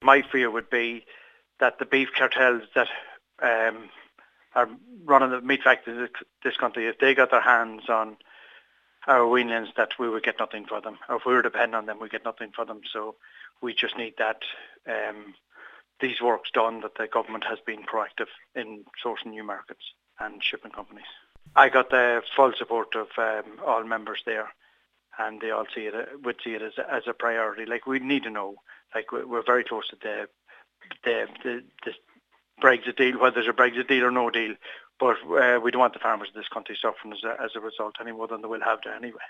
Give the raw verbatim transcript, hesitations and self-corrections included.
my fear would be that the beef cartels that um, are running the meat factories in this country, if they got their hands on our weanlings, that we would get nothing for them. Or if we were dependent on them, we get nothing for them. So we just need that um, these works done, that the government has been proactive in sourcing new markets and shipping companies. I got the full support of um, all members there, and they all see it would see it as a, as a priority. Like, we need to know. Like, we're very close to the the the, the Brexit deal, whether there's a Brexit deal or no deal. But uh, we don't want the farmers in this country suffering as a, as a result any more than they will have to anyway.